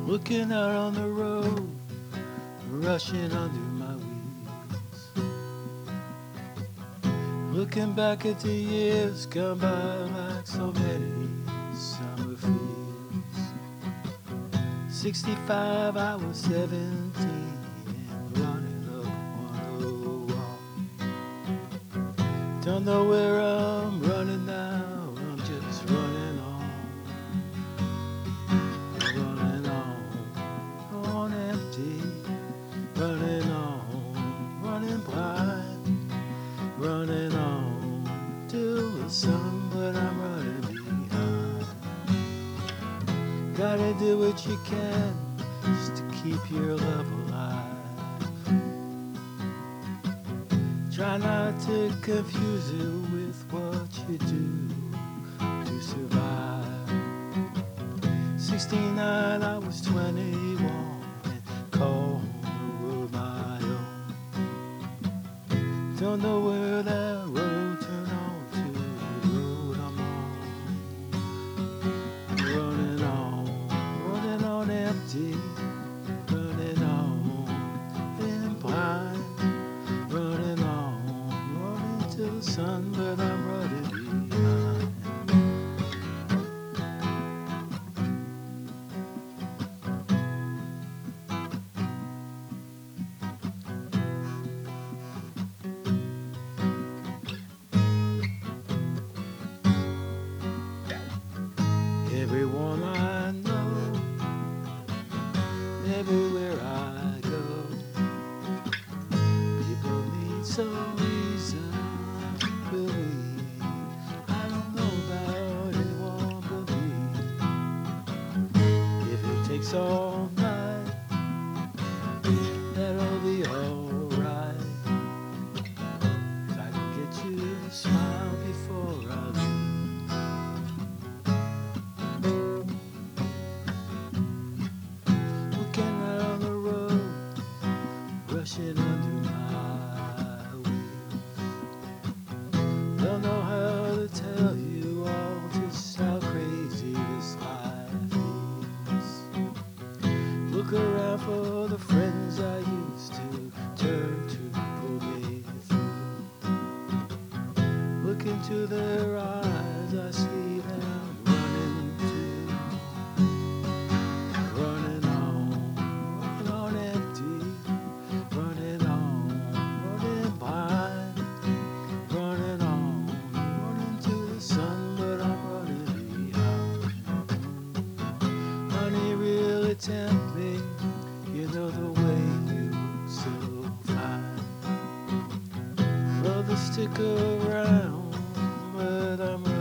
Looking out on the road, rushing under my wheels. Looking back at the years gone by like so many summer fields. 65, I was 17 and running up on the wall. Don't know where I'm running now, I'm just running on. Running on empty, running on, running blind, running on till the sun, but I'm running behind. Gotta do what you can just to keep your love alive. Try not to confuse it with what you do to survive. 69, I was 21 and called the world my own. Don't know where that road turned on to, the road I'm on. Running on empty, running on and blind, running to the sun, but I'm running behind. Everyone I know, everywhere I go, people need some reason to believe. I don't know about anyone but me. If it takes all night, that'll be alright. If I can get you to smile before I leave. Rushing under my wheels. Don't know how to tell you all just how crazy this life is. Look around for the friends I used to turn to pull me through. Look into their eyes, I see them running too. Running on empty. Running blind, running to the sun, but I'm running behind. Honey really tempt me, you know the way you look so fine. Brother, stick around, but I'm running.